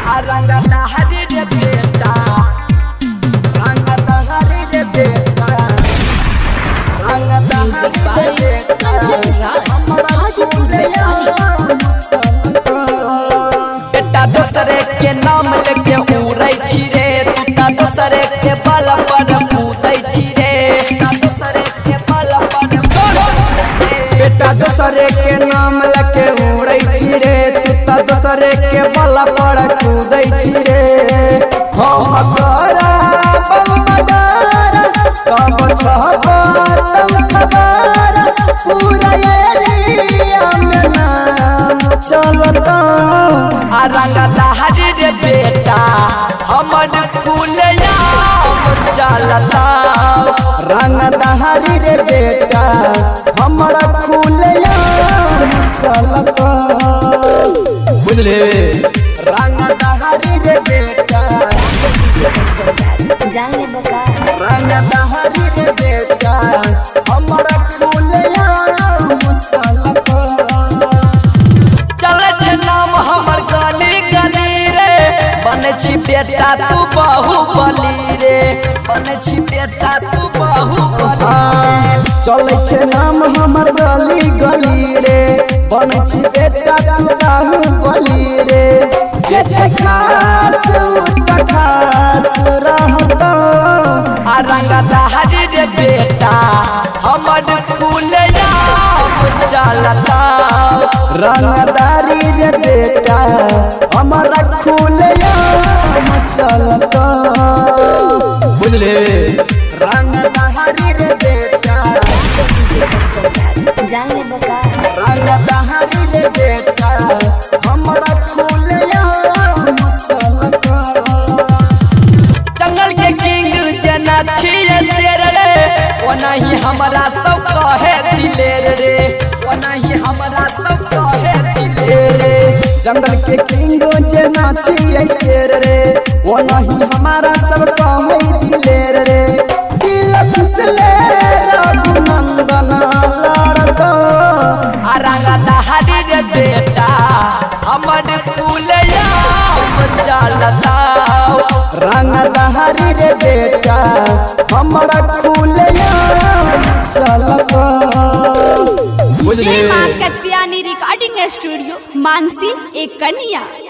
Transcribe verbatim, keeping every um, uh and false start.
रंगता हरी रे बेटा रंगता हरी रे बेटा रंगता हरी रे बेटा दूसरे के नाम लेके उड़ै छी रे तूता दूसरे के बल पर कूदै छी रे दूसरे के बल पर बेटा दूसरे के नाम लेके उड़ै छी रे तूता दूसरे के बल पर कूदै छी रे हम करा बमदारा कब छबा तम खबर पूरा एरिया में नाम चलता आ रंगता हरी रे बेटा हमर खुलेआम चलता रंगता हरी रे बेटा हमर खुलेआम चलता बुझले रंगता हरी रे बेटा जाने बका रंगता हरी रे बेटा हमर खुलेआम चलता चल छ नाम हमर गली गली रे बने छी बेटा तू बाहुबली रे बने छी बेटा तू बाहुबली चल छ नाम हमर गली गली रे बने छी बेटा तू बाहुबली रे ये छ खास खास रहता आ रंगता हरी रे बेटा हमर खुलेआम चलता रंगदारी रे बेटा हमारा खुलेआम चलता बुझले रंगदारी रे बेटा जाने बका रंगदारी रे बेटा हमारा खुलेआम चलता जंगल के किंग जना छिए शेर रे ओना ही हमारा सब कहे दिलेर रे ओना ही हमारा सब कहे दिलेर रे जंगल के किंग जना छिए शेर रे ओना ही हमारा सब कहे दिलेर रे दिल खुसले रघुनंदन लड़ता आ रंगता हरी रे बेटा हमर खुलेआम चलता रंगता हरी रे बेटा हमरा खुलेआम चलता जय मां कत्यानी रिकॉर्डिंग स्टूडियो मानसी एक कन्या।